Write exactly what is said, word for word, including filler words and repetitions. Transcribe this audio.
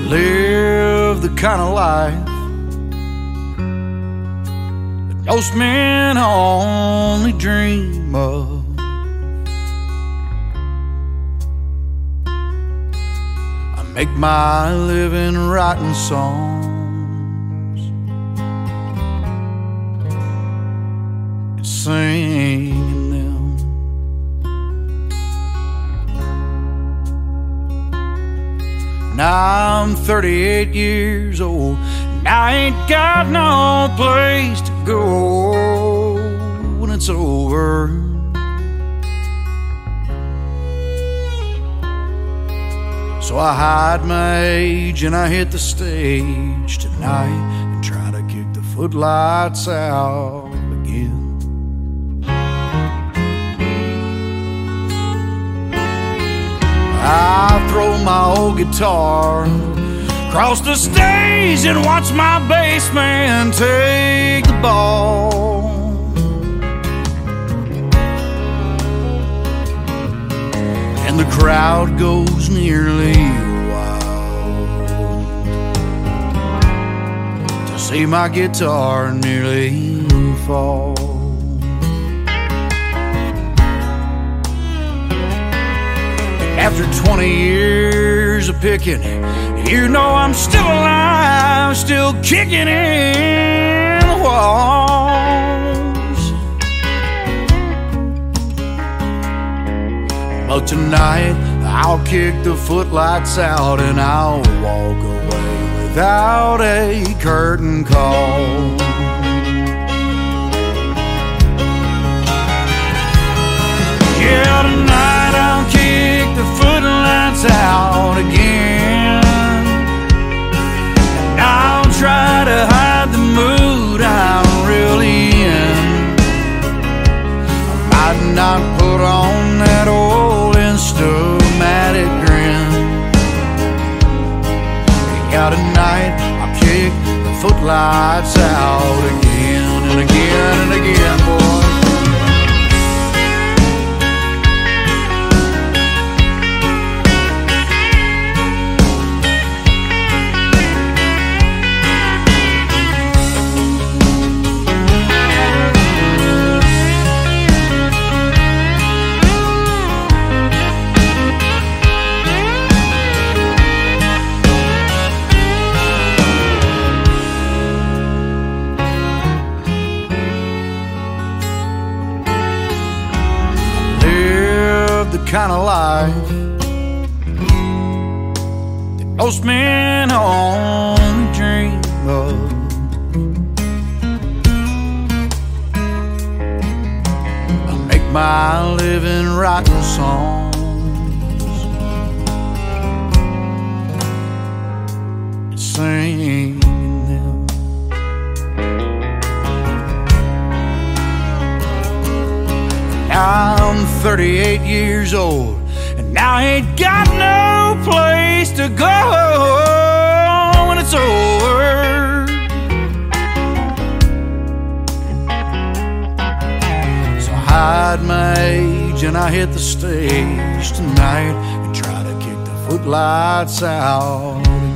live the kind of life that most men only dream of. I make my living writing songs and singing them. Now I'm thirty-eight years old, and I ain't got no place to go when it's over. So I hide my age and I hit the stage tonight and try to kick the footlights out again. I throw my old guitar across the stage and watch my bass man take the ball. And the crowd goes nearly wild to see my guitar nearly fall. After twenty years of picking, you know I'm still alive, still kicking in the walls. But tonight I'll kick the footlights out and I'll walk away without a curtain call. Yeah, tonight I'll kick the footlights out again, and I'll try to hide the mood I'm really in. I might not put on that old Instamatic grin. Yeah, tonight I'll kick the footlights out again and again and again, boy. Kind of life that most men only dream of. I make my living writing songs and singing them. I'm thirty-eight years old, and I ain't got no place to go when it's over. So I hide my age and I hit the stage tonight and try to kick the footlights out